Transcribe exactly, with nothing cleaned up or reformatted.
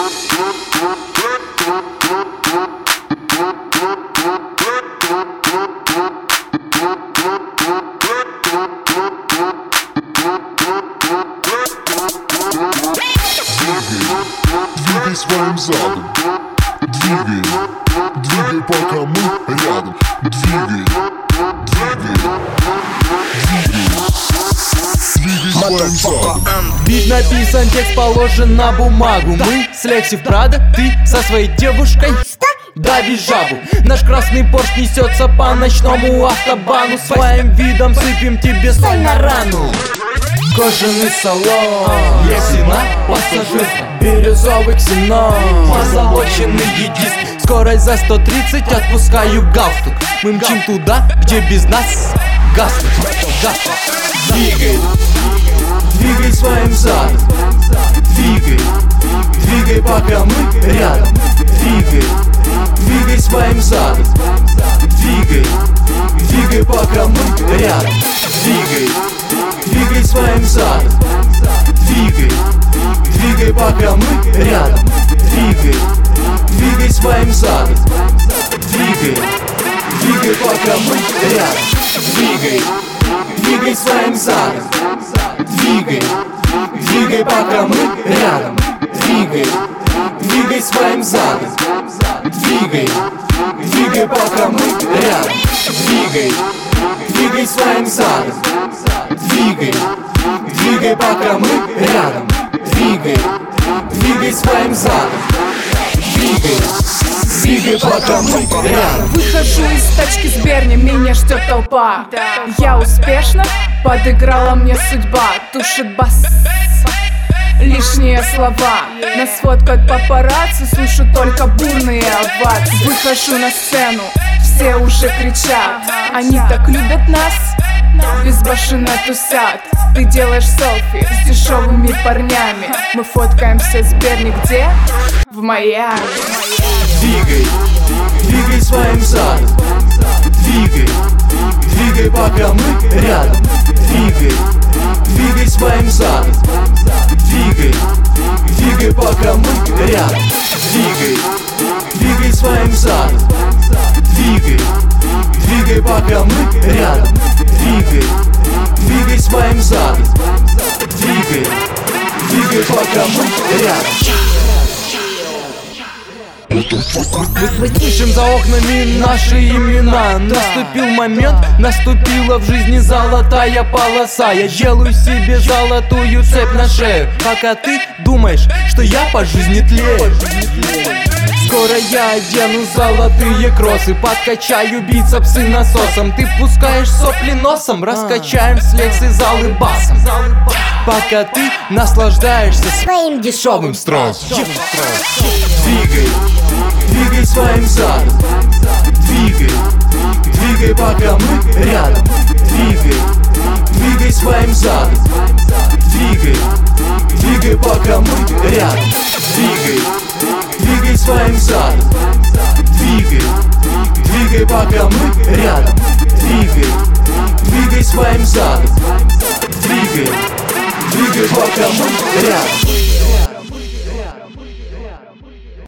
Двигай своим задом. Двигай, двигай, пока мы рядом. Двигай, двигай, двигай. Двигай своим задом. Бит написан, текст положен на бумагу. Мы с Лекси в Прадо, ты со своей девушкой давишь жабу. Наш красный Порш несется по ночному автобану. Своим видом сыпем тебе соль на рану. Кожаный салон, Лексина, пассажир, бирюзовый ксенон, позолоченный диск. Скорость за сто тридцать, отпускаю галстук. Мы мчим туда, где без нас гаснут, гаснут. Двигай, двигай своим задом. Двигай, двигай, пока мы рядом. Двигай, двигай своим задом. Двигай, двигай, пока мы рядом. Двигай, двигай своим задом. Двигай, двигай, пока мы рядом. Двигай, двигай своим задом. Двигай, двигай, пока мы рядом. Двигай, двигай своим задом. Двигай, двигай, пока мы рядом. Двигай, двигай своим задом. Двигай, двигай, пока мы рядом. Двигай, двигай своим задом. Двигай, двигай, пока мы рядом. Двигай, двигай своим задом. Двигай, двигай, пока мы рядом. Выхожу из тачки с Берни, меня ждет толпа. Я успешно, подыграла мне судьба. Тушит бас, лишние слова. Нас фоткают папарацци, слышу только бурные овации. Выхожу на сцену, все уже кричат. Они так любят нас, безбашенно тусят. Ты делаешь селфи с дешевыми парнями. Мы фоткаемся с Берни где? В Майами. Двигай, двигай своим задом. Двигай, двигай, пока мы рядом. Двигай, двигай своим задом. Двигай, двигай, пока мы рядом. Двигай, двигай своим задом. Двигай, двигай, пока мы рядом. Двигай, двигай своим задом. Двигай, двигай, пока мы рядом. Мы слышим за окнами наши имена. Наступил момент, наступила в жизни золотая полоса. Я делаю себе золотую цепь на шею, пока ты думаешь, что я по жизни тлею. Скоро я одену золотые кроссы, подкачаю бицепсы насосом. Ты пускаешь сопли носом, раскачаем с Лекси залы басом. Пока ты наслаждаешься своим дешевым строссом. Двигай, двигай своим задом. Двигай, двигай, пока мы рядом. Двигай, двигай своим задом. Двигай, двигай, пока мы рядом. Двигай, двигай своим задом. Двигай, двигай, пока мы рядом. Двигай, двигай своим задом. Двигай, двигай, пока мы рядом.